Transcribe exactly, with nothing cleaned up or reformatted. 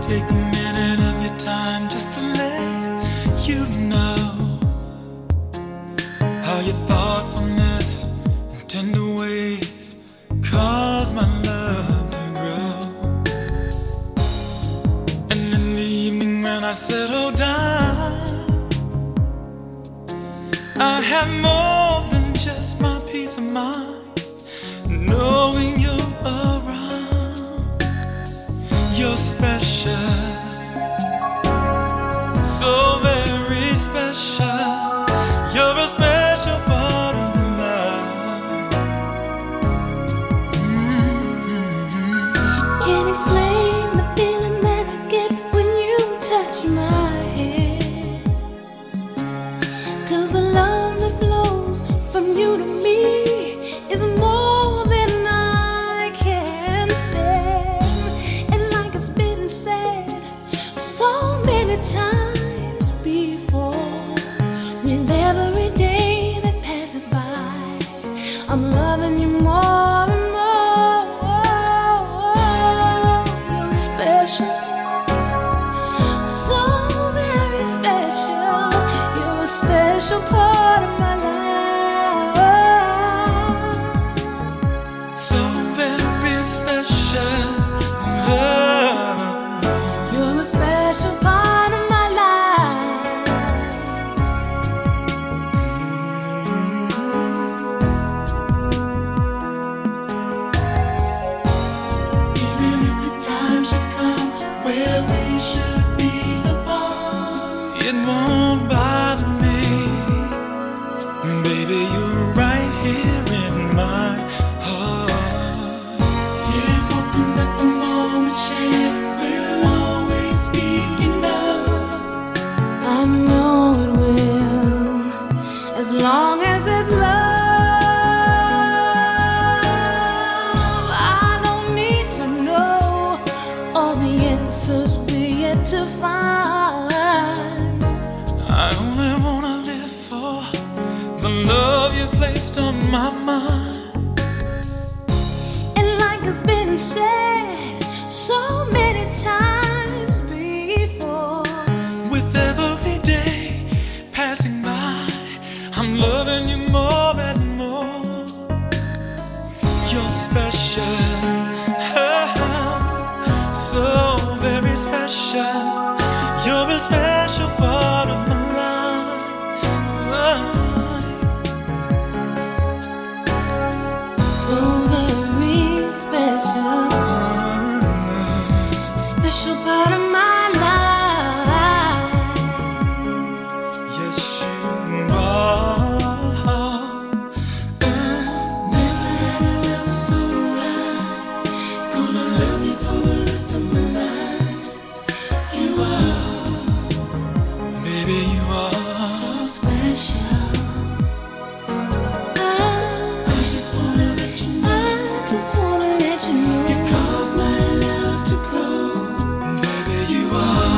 take a minute of your time just to let you know how your thoughtfulness and tender ways cause my love to grow. And in the evening when I settle down, I have more than just my peace of mind, knowing you're around. You're special, so very special. You're a special part of my life. Mm-hmm. Can't explain the feeling that I get when you touch my head, 'cause the love that flows from you to me is more than I can stand. And like it's been said so many times before, with every day that passes by, I'm loving you more and more. You're special, so very special. You're a special part of my life. So very special. Oh. You're a special part of my life. Even if the time should come where we should be apart, It won't bother me, baby, you're right here in my heart. here's hoping that the moment shared will always be enough. I know it will, as long as there's love. I don't need to know all the answers we're yet to find. I only wanna live for the love you placed on my mind. And like it's been said so many times before, With every day passing by, I'm loving you more and more. You're special, so very special. You're a special part of my life. so very special, special part of my life. Yes, you are. Never had a love so right, gonna love you for the rest of my life. You are Baby, you are. so special. I just wanna let you know, I just wanna let you know, you cause my love to grow. Baby, you are.